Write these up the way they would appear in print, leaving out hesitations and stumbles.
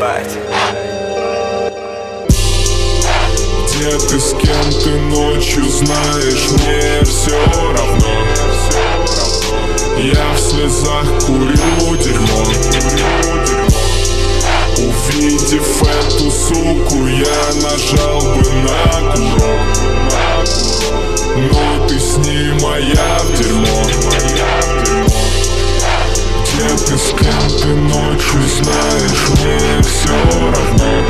ебать. Где ты, с кем ты ночью, знаешь, мне все равно. Я в слезах курю дерьмо. Увидев эту суку, я нажал бы на курок, но ты с ней моя в дерьмо. Где ты, с кем ты ночью, знаешь, мне все равно.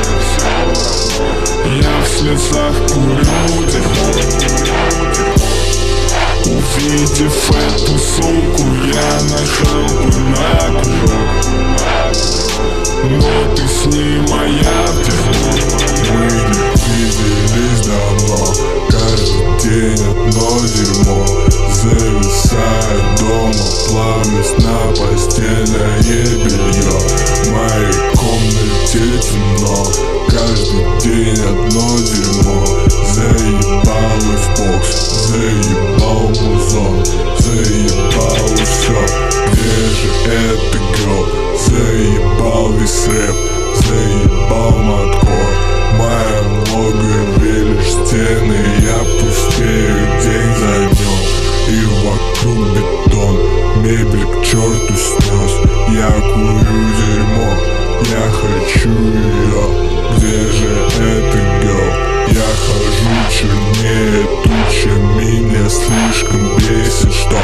Я в слезах курю дерьмо. Увидев эту суку, я нажал бы на курок, но ты с ней моя в дерьмо. Мы не виделись давно, каждый день одно дерьмо. Зависаю дома, плавлюсь на постельное белье. В моей комнате темно, каждый день одно дерьмо. Заебал Xbox, заебал музон, заебал все. Где же эта girl? Заебал весь рэп, заебал маткор. В моем логове лишь стены, я пустею день за днем. И вокруг бетон, мебель к черту снес. Я курю дерьмо, я хочу ее. Где же эта girl? Я хожу чернее тучи, меня слишком бесит, что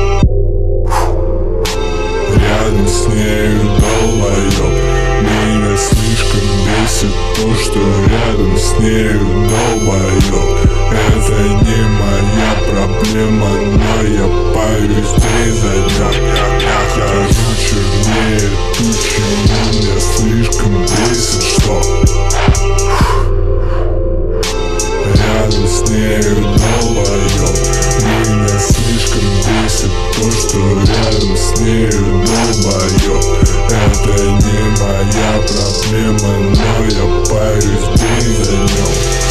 рядом с нею долбоёб. Меня слишком бесит то, что рядом с нею долбоёб. Это не моя проблема, но я парюсь день за днем. Я хожу чернее тучи, меня слишком бесит, что рядом с нею долбоёб. Меня слишком бесит то, что рядом с нею долбоёб. Это не моя проблема, но я парюсь день за днем.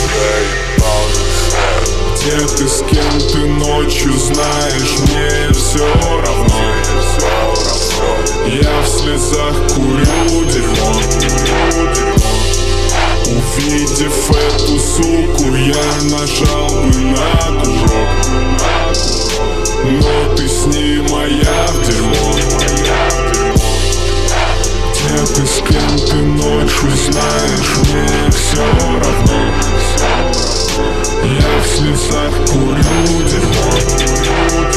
Где ты, с кем ты ночью, знаешь, мне все равно. Я в слезах курю дерьмо. Увидев эту суку, я нажал бы на курок, но ты с ней моя в дерьмо. Где ты, с кем ты ночью, знаешь, мне все равно. Я в слезах курю дерьмо.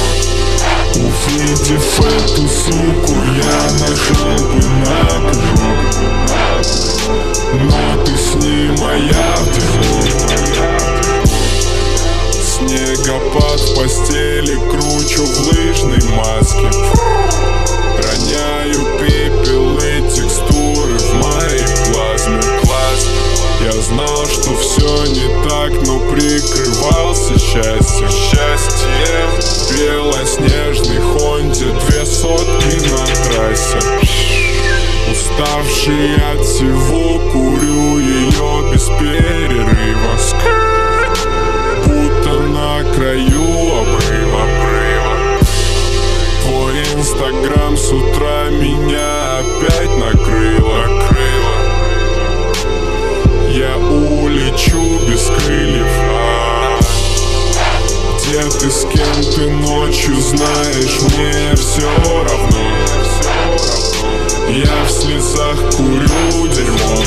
Увидев эту суку, я нажал бы на курок, но ты с ней моя в дерьмо. Снегопад в постели, кручу в лыжной маске. Роняю пепел и текстуры в моей плазме. Я знал, что все не так, но прикрывался счастьем. В белоснежной Хонде 2 сотки на трассе. Уставший от всего, курю ее без перерыва, будто на краю обрыва. Твой инстаграм с утра меня опять накрыло. Я улечу без крыльев. Где ты, с кем ты ночью, знаешь, мне все равно. Я в слезах курю дерьмо.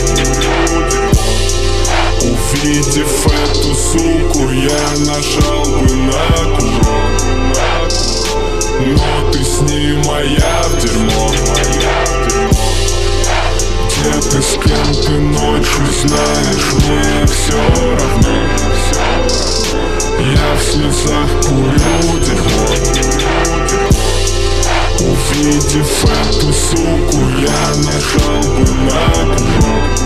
Увидев эту суку, я нажал бы на курок, но ты с ней моя в дерьмо. Где ты, с кем ты ночью, знаешь, мне все равно. Я в слезах курю дерьмо. Увидев эту суку, я нажал бы на курок,